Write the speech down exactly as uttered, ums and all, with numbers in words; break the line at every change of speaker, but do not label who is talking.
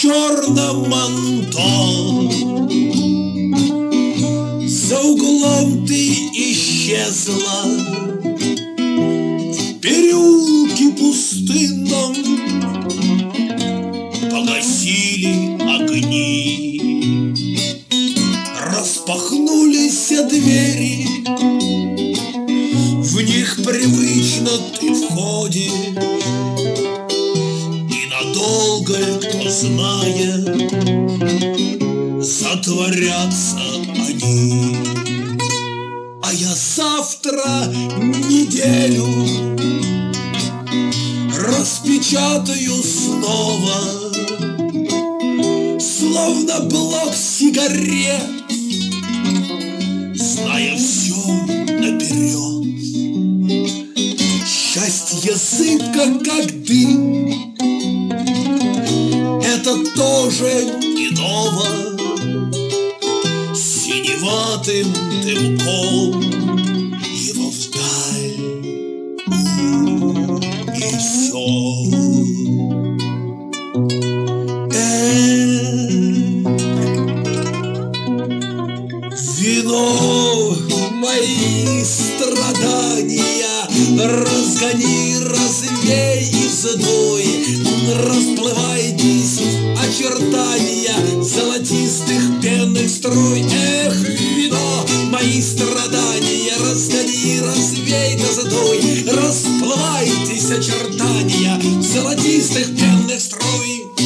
черном манто. За углом ты исчезла, в переулке пустынном погасили огни, распахнулись двери, в них привычно ты входишь, и надолго, кто знает, затворятся они. А я завтра неделю распечатаю снова, словно блок сигарет, зная все наперед. Счастье зыбко, как дым, это тоже не ново. Синеватым дымком его вдаль унесет. Вино мои страдания, разгони, развей и сдуй, расплывайтесь очертания золотистых пенных струй. Эх, вино мои страдания, разгони, развей да задуй, расплывайтесь очертания золотистых пенных струй.